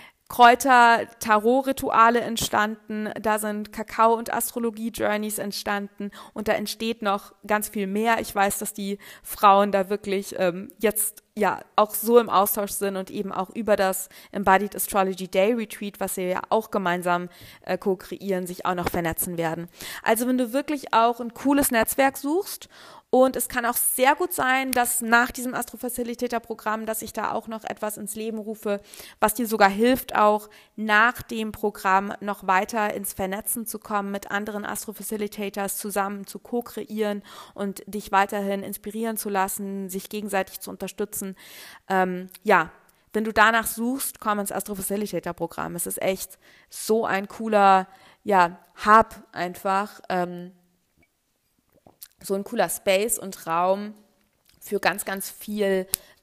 Kräuter-Tarot-Rituale entstanden, da sind Kakao- und Astrologie-Journeys entstanden und da entsteht noch ganz viel mehr. Ich weiß, dass die Frauen da wirklich ähm, jetzt ja auch so im Austausch sind und eben auch über das Embodied Astrology Day Retreat, was wir ja auch gemeinsam äh, co-kreieren, sich auch noch vernetzen werden. Also wenn du wirklich auch ein cooles Netzwerk suchst. Und es kann auch sehr gut sein, dass nach diesem Astro-Facilitator-Programm, dass ich da auch noch etwas ins Leben rufe, was dir sogar hilft, auch nach dem Programm noch weiter ins Vernetzen zu kommen, mit anderen Astro-Facilitators zusammen zu co-kreieren und dich weiterhin inspirieren zu lassen, sich gegenseitig zu unterstützen. Ähm, ja, wenn du danach suchst, komm ins Astro-Facilitator-Programm. Es ist echt so ein cooler, ja, Hub einfach, ähm, so ein cooler Space und Raum für ganz, ganz viel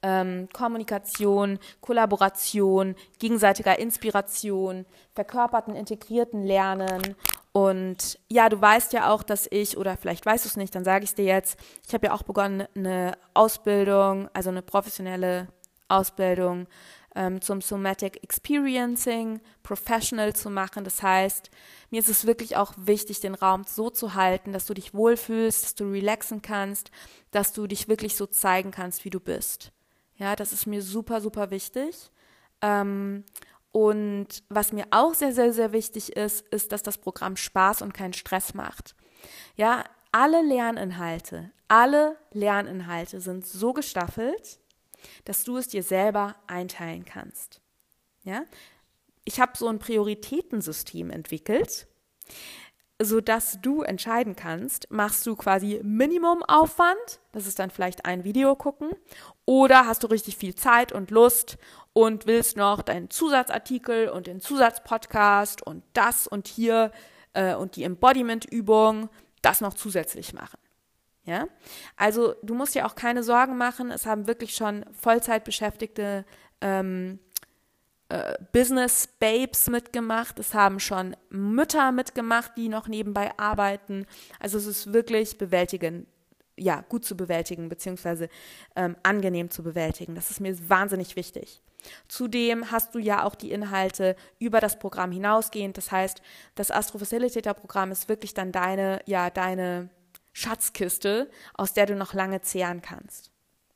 ähm, Kommunikation, Kollaboration, gegenseitiger Inspiration, verkörperten, integrierten Lernen. Und ja, du weißt ja auch, dass ich, oder vielleicht weißt du es nicht, dann sage ich es dir jetzt, ich habe ja auch begonnen, eine Ausbildung, also eine professionelle Ausbildung ähm, zum Somatic Experiencing Professional zu machen. Das heißt, mir ist es wirklich auch wichtig, den Raum so zu halten, dass du dich wohlfühlst, dass du relaxen kannst, dass du dich wirklich so zeigen kannst, wie du bist. Ja, das ist mir super, super wichtig. Ähm, und was mir auch sehr, sehr, sehr wichtig ist, ist, dass das Programm Spaß und keinen Stress macht. Ja, alle Lerninhalte, alle Lerninhalte sind so gestaffelt, dass du es dir selber einteilen kannst. Ja? Ich habe so ein Prioritätensystem entwickelt, sodass du entscheiden kannst, machst du quasi Minimumaufwand, das ist dann vielleicht ein Video gucken, oder hast du richtig viel Zeit und Lust und willst noch deinen Zusatzartikel und den Zusatzpodcast und das und hier äh, und die Embodiment-Übung, das noch zusätzlich machen. Ja? Also du musst dir auch keine Sorgen machen, es haben wirklich schon Vollzeitbeschäftigte ähm, äh, Business-Babes mitgemacht, es haben schon Mütter mitgemacht, die noch nebenbei arbeiten. Also es ist wirklich bewältigen, ja, gut zu bewältigen, beziehungsweise ähm, angenehm zu bewältigen. Das ist mir wahnsinnig wichtig. Zudem hast du ja auch die Inhalte über das Programm hinausgehend. Das heißt, das Astro-Facilitator-Programm ist wirklich dann deine, ja, deine Schatzkiste, aus der du noch lange zehren kannst.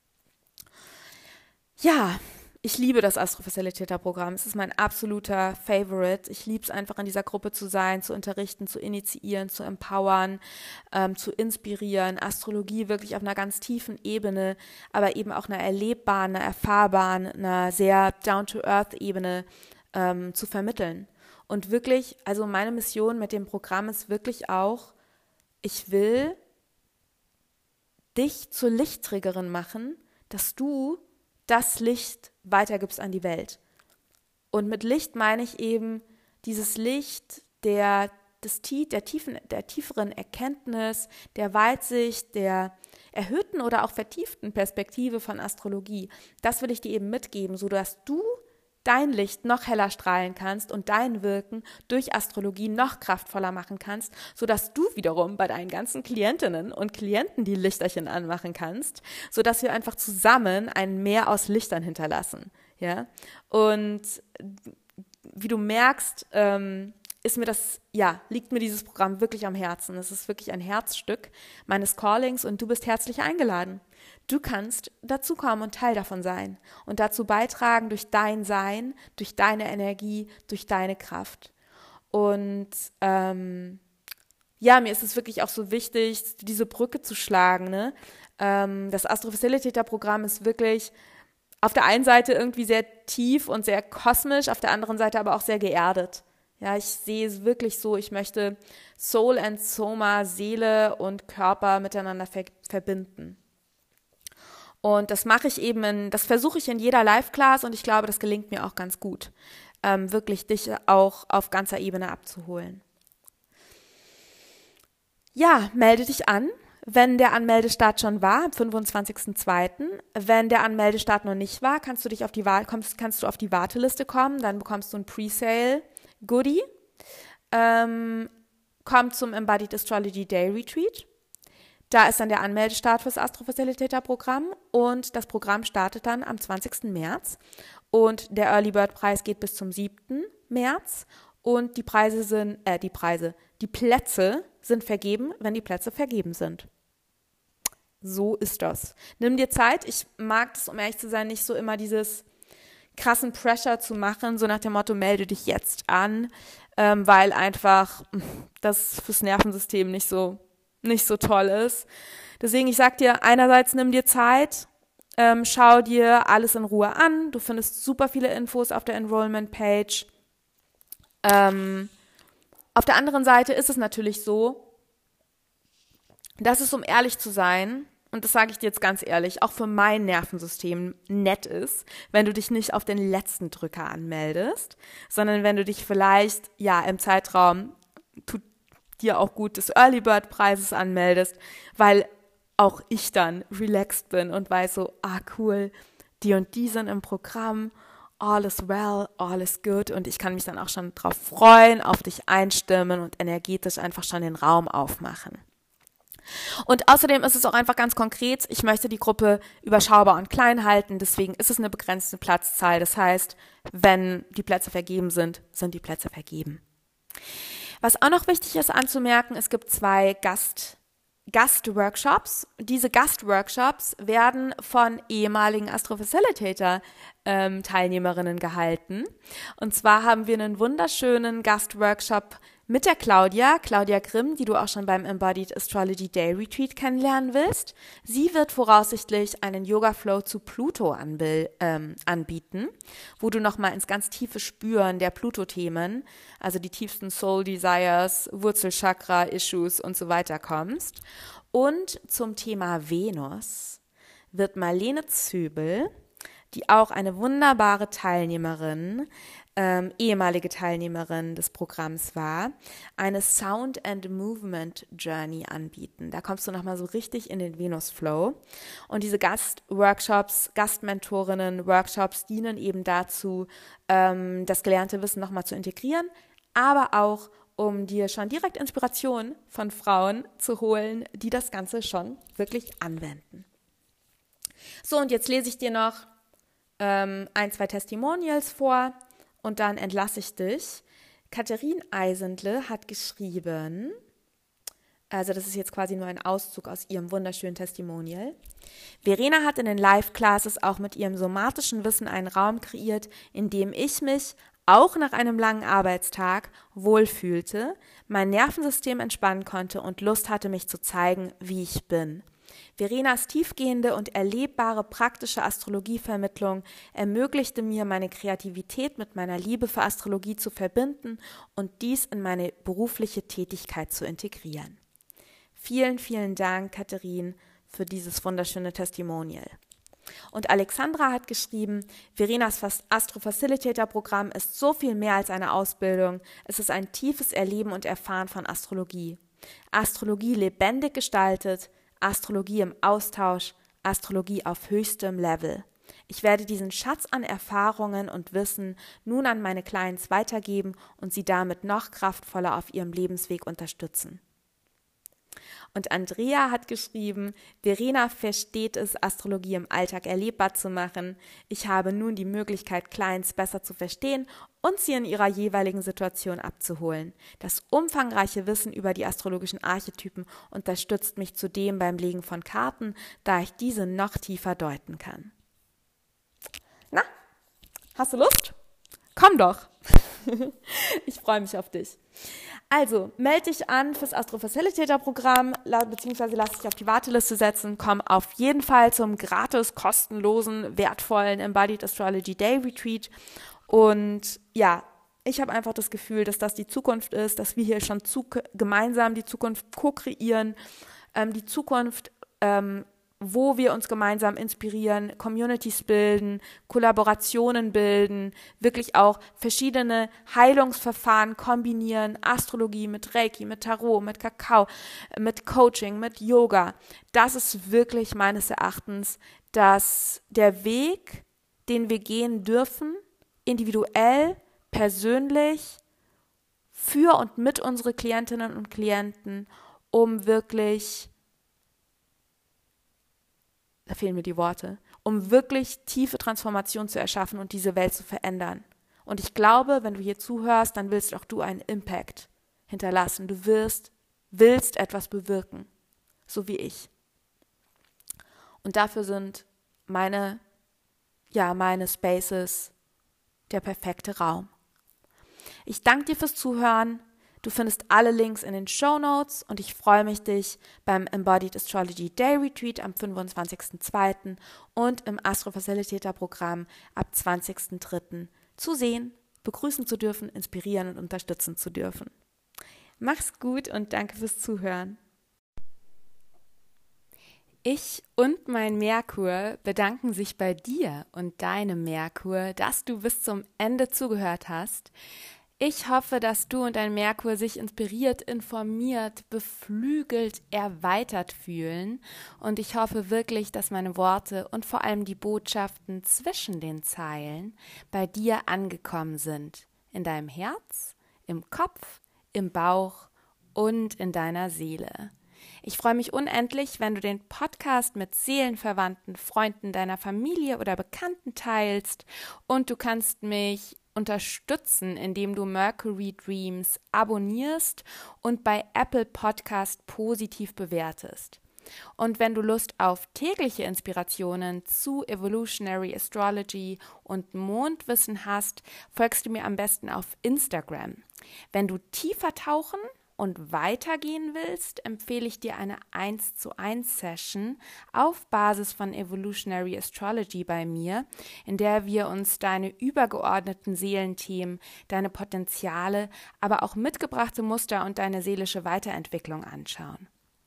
Ja, ich liebe das Astro-Facilitator-Programm. Es ist mein absoluter Favorite. Ich liebe es einfach, in dieser Gruppe zu sein, zu unterrichten, zu initiieren, zu empowern, ähm, zu inspirieren. Astrologie wirklich auf einer ganz tiefen Ebene, aber eben auch einer erlebbaren, einer erfahrbaren, einer sehr down-to-earth-Ebene ähm, zu vermitteln. Und wirklich, also meine Mission mit dem Programm ist wirklich auch, ich will dich zur Lichtträgerin machen, dass du das Licht weitergibst an die Welt. Und mit Licht meine ich eben dieses Licht der, des, der, tiefen, der tieferen Erkenntnis, der Weitsicht, der erhöhten oder auch vertieften Perspektive von Astrologie. Das will ich dir eben mitgeben, sodass du dein Licht noch heller strahlen kannst und dein Wirken durch Astrologie noch kraftvoller machen kannst, sodass du wiederum bei deinen ganzen Klientinnen und Klienten die Lichterchen anmachen kannst, sodass wir einfach zusammen ein Meer aus Lichtern hinterlassen. Ja? Und wie du merkst, ähm, ist mir das, ja, liegt mir dieses Programm wirklich am Herzen. Es ist wirklich ein Herzstück meines Callings und du bist herzlich eingeladen. Du kannst dazukommen und Teil davon sein und dazu beitragen durch dein Sein, durch deine Energie, durch deine Kraft. Und ähm, ja, mir ist es wirklich auch so wichtig, diese Brücke zu schlagen. Ne? Ähm, das Astro-Facilitator-Programm ist wirklich auf der einen Seite irgendwie sehr tief und sehr kosmisch, auf der anderen Seite aber auch sehr geerdet. Ja, ich sehe es wirklich so, ich möchte Soul and Soma, Seele und Körper miteinander ver- verbinden. Und das mache ich eben, in, das versuche ich in jeder Live-Class und ich glaube, das gelingt mir auch ganz gut, ähm, wirklich dich auch auf ganzer Ebene abzuholen. Ja, melde dich an, wenn der Anmeldestart schon war, am fünfundzwanzigsten zweiten Wenn der Anmeldestart noch nicht war, kannst du dich auf die Wa- kommst, kannst du auf die Warteliste kommen, dann bekommst du ein Pre-Sale-Goodie. Ähm, komm zum Embodied Astrology Day Retreat. Da ist dann der Anmeldestart fürs Astro-Facilitator-Programm und das Programm startet dann am zwanzigsten März und der Early Bird Preis geht bis zum siebten März und die Preise sind, äh, die Preise, die Plätze sind vergeben, wenn die Plätze vergeben sind. So ist das. Nimm dir Zeit. Ich mag das, um ehrlich zu sein, nicht so immer dieses krassen Pressure zu machen, so nach dem Motto, melde dich jetzt an, ähm, weil einfach das fürs Nervensystem nicht so nicht so toll ist. Deswegen, ich sag dir, einerseits nimm dir Zeit, ähm, schau dir alles in Ruhe an. Du findest super viele Infos auf der Enrollment-Page. Ähm, auf der anderen Seite ist es natürlich so, dass es, um ehrlich zu sein, und das sage ich dir jetzt ganz ehrlich, auch für mein Nervensystem nett ist, wenn du dich nicht auf den letzten Drücker anmeldest, sondern wenn du dich vielleicht, ja, im Zeitraum tut dir auch gut des Early Bird Preises anmeldest, weil auch ich dann relaxed bin und weiß so, ah cool, die und die sind im Programm, all is well, all is good und ich kann mich dann auch schon drauf freuen, auf dich einstimmen und energetisch einfach schon den Raum aufmachen. Und außerdem ist es auch einfach ganz konkret, ich möchte die Gruppe überschaubar und klein halten, deswegen ist es eine begrenzte Platzzahl. Das heißt, wenn die Plätze vergeben sind, sind die Plätze vergeben. Was auch noch wichtig ist anzumerken, es gibt zwei Gast Gastworkshops. Diese Gastworkshops werden von ehemaligen Astro-Facilitator-Teilnehmerinnen ähm, gehalten. Und zwar haben wir einen wunderschönen Gastworkshop mit der Claudia, Claudia Grimm, die du auch schon beim Embodied Astrology Day Retreat kennenlernen willst. Sie wird voraussichtlich einen Yoga-Flow zu Pluto anbil- ähm, anbieten, wo du nochmal ins ganz tiefe Spüren der Pluto-Themen, also die tiefsten Soul-Desires, Wurzelchakra-Issues und so weiter kommst. Und zum Thema Venus wird Marlene Zöbel, die auch eine wunderbare Teilnehmerin, ähm, ehemalige Teilnehmerin des Programms war, eine Sound and Movement Journey anbieten. Da kommst du nochmal so richtig in den Venus-Flow. Und diese Gastworkshops, Gastmentorinnen, Workshops dienen eben dazu, ähm, das gelernte Wissen nochmal zu integrieren, aber auch um dir schon direkt Inspiration von Frauen zu holen, die das Ganze schon wirklich anwenden. So, und jetzt lese ich dir noch ähm, ein, zwei Testimonials vor und dann entlasse ich dich. Katharine Eisendle hat geschrieben, also das ist jetzt quasi nur ein Auszug aus ihrem wunderschönen Testimonial. Verena hat in den Live-Classes auch mit ihrem somatischen Wissen einen Raum kreiert, in dem ich mich auch nach einem langen Arbeitstag wohlfühlte, mein Nervensystem entspannen konnte und Lust hatte, mich zu zeigen, wie ich bin. Verenas tiefgehende und erlebbare praktische Astrologievermittlung ermöglichte mir, meine Kreativität mit meiner Liebe für Astrologie zu verbinden und dies in meine berufliche Tätigkeit zu integrieren. Vielen, vielen Dank, Katharine, für dieses wunderschöne Testimonial. Und Alexandra hat geschrieben, Verenas Astro-Facilitator-Programm ist so viel mehr als eine Ausbildung. Es ist ein tiefes Erleben und Erfahren von Astrologie. Astrologie lebendig gestaltet, Astrologie im Austausch, Astrologie auf höchstem Level. Ich werde diesen Schatz an Erfahrungen und Wissen nun an meine Clients weitergeben und sie damit noch kraftvoller auf ihrem Lebensweg unterstützen. Und Andrea hat geschrieben, Verena versteht es, Astrologie im Alltag erlebbar zu machen. Ich habe nun die Möglichkeit, Clients besser zu verstehen und sie in ihrer jeweiligen Situation abzuholen. Das umfangreiche Wissen über die astrologischen Archetypen unterstützt mich zudem beim Legen von Karten, da ich diese noch tiefer deuten kann. Na, hast du Lust? Komm doch! Ich freue mich auf dich. Also, melde dich an fürs Astro-Facilitator-Programm, beziehungsweise lass dich auf die Warteliste setzen. Komm auf jeden Fall zum gratis, kostenlosen, wertvollen Embodied Astrology Day Retreat. Und ja, ich habe einfach das Gefühl, dass das die Zukunft ist, dass wir hier schon zu, gemeinsam die Zukunft co-kreieren, ähm, die Zukunft ähm, wo wir uns gemeinsam inspirieren, Communities bilden, Kollaborationen bilden, wirklich auch verschiedene Heilungsverfahren kombinieren, Astrologie mit Reiki, mit Tarot, mit Kakao, mit Coaching, mit Yoga. Das ist wirklich meines Erachtens dass der Weg, den wir gehen dürfen, individuell, persönlich, für und mit unsere Klientinnen und Klienten, um wirklich da fehlen mir die Worte, um wirklich tiefe Transformation zu erschaffen und diese Welt zu verändern. Und ich glaube, wenn du hier zuhörst, dann willst auch du einen Impact hinterlassen. Du wirst, willst etwas bewirken, so wie ich. Und dafür sind meine, ja, meine Spaces der perfekte Raum. Ich danke dir fürs Zuhören. Du findest alle Links in den Shownotes und ich freue mich, dich beim Embodied Astrology Day Retreat am fünfundzwanzigsten zweiten und im Astro-Facilitator-Programm ab zwanzigsten dritten zu sehen, begrüßen zu dürfen, inspirieren und unterstützen zu dürfen. Mach's gut und danke fürs Zuhören. Ich und mein Merkur bedanken sich bei dir und deinem Merkur, dass du bis zum Ende zugehört hast. Ich hoffe, dass du und dein Merkur sich inspiriert, informiert, beflügelt, erweitert fühlen. Und ich hoffe wirklich, dass meine Worte und vor allem die Botschaften zwischen den Zeilen bei dir angekommen sind. In deinem Herz, im Kopf, im Bauch und in deiner Seele. Ich freue mich unendlich, wenn du den Podcast mit Seelenverwandten, Freunden deiner Familie oder Bekannten teilst, und du kannst mich unterstützen, indem du Mercury Dreams abonnierst und bei Apple Podcast positiv bewertest. Und wenn du Lust auf tägliche Inspirationen zu Evolutionary Astrology und Mondwissen hast, folgst du mir am besten auf Instagram. Wenn du tiefer tauchen und weitergehen willst, empfehle ich dir eine eins zu eins Session auf Basis von Evolutionary Astrology bei mir, in der wir uns deine übergeordneten Seelenthemen, deine Potenziale, aber auch mitgebrachte Muster und deine seelische Weiterentwicklung anschauen.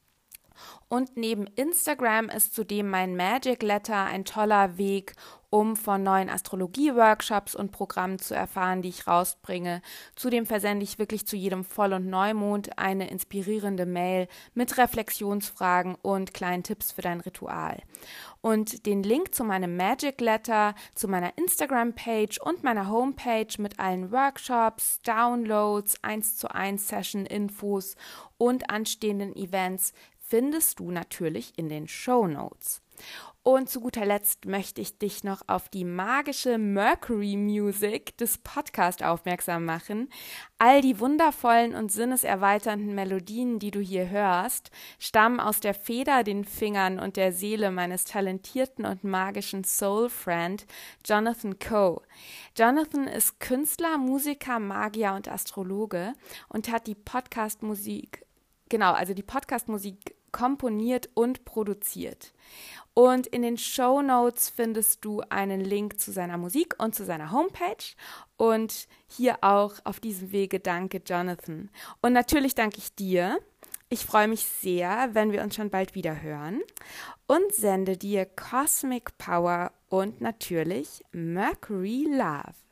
Und neben Instagram ist zudem mein Magic Letter ein toller Weg, um von neuen Astrologie-Workshops und Programmen zu erfahren, die ich rausbringe. Zudem versende ich wirklich zu jedem Voll- und Neumond eine inspirierende Mail mit Reflexionsfragen und kleinen Tipps für dein Ritual. Und den Link zu meinem Magic Letter, zu meiner Instagram-Page und meiner Homepage mit allen Workshops, Downloads, eins zu eins Session-Infos und anstehenden Events findest du natürlich in den Shownotes. Und zu guter Letzt möchte ich dich noch auf die magische Mercury Music des Podcasts aufmerksam machen. All die wundervollen und sinneserweiternden Melodien, die du hier hörst, stammen aus der Feder, den Fingern und der Seele meines talentierten und magischen Soul-Friend Jonathan Coe. Jonathan ist Künstler, Musiker, Magier und Astrologe und hat die Podcast-Musik Genau, also die Podcast-Musik komponiert und produziert. Und in den Shownotes findest du einen Link zu seiner Musik und zu seiner Homepage. Und hier auch auf diesem Wege danke Jonathan. Und natürlich danke ich dir. Ich freue mich sehr, wenn wir uns schon bald wieder hören. Und sende dir Cosmic Power und natürlich Mercury Love.